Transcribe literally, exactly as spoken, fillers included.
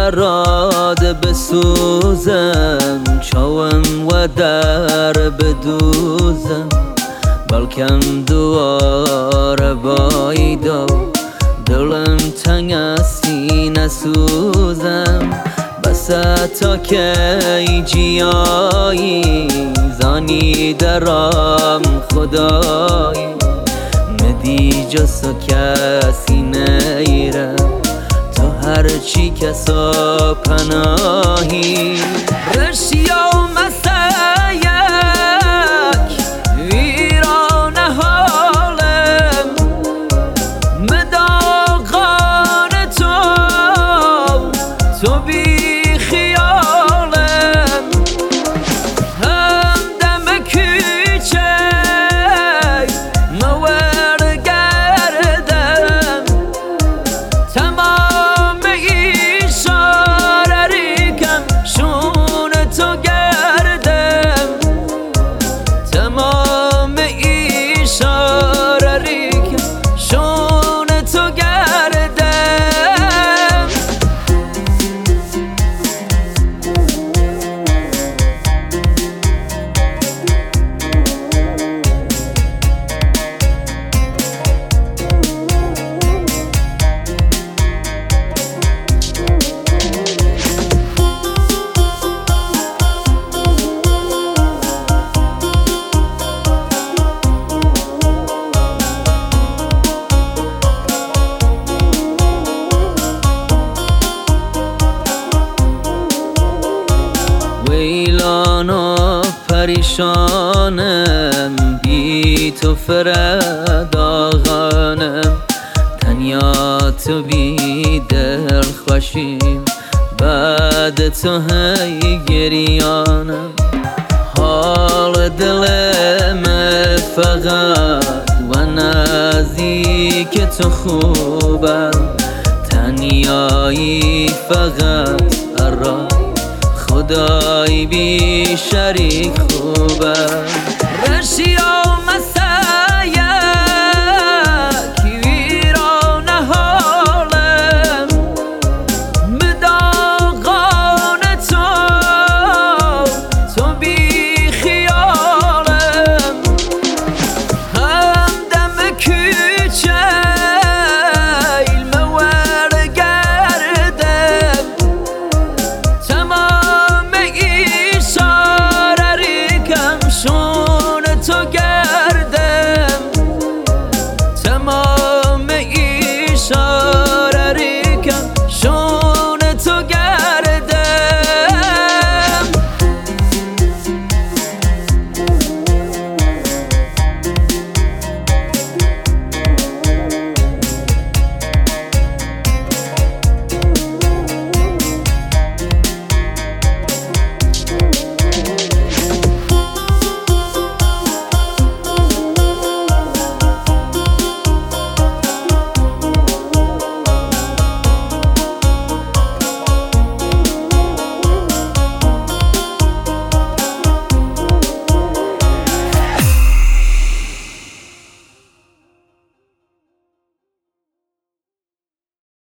برات بسوزم، چاوم و در بدوزم، بلکم دوار بایدا دلم تنگ استی نسوزم. بس تا که جیایی زانی درام خدایی، ندی جسو کسی نیره تو هرچی کسا پناهی. رشیا و مسیک ویران حالم، مداغان تو تو بی خیالم. هم دم کوچه نور گردم، تمام ایشاره ریکم شون تو گردم، تمام ایشاره ریکم شون تو گردم. ویلانا پریشانم، بی تو فرداغانم، تنیا تو بی دل خوشیم، بعد تو هی گریانم. حال دلم فقط و نزدیک تو خوبم، تنیایی فقط را خدای بی شریک خوبه.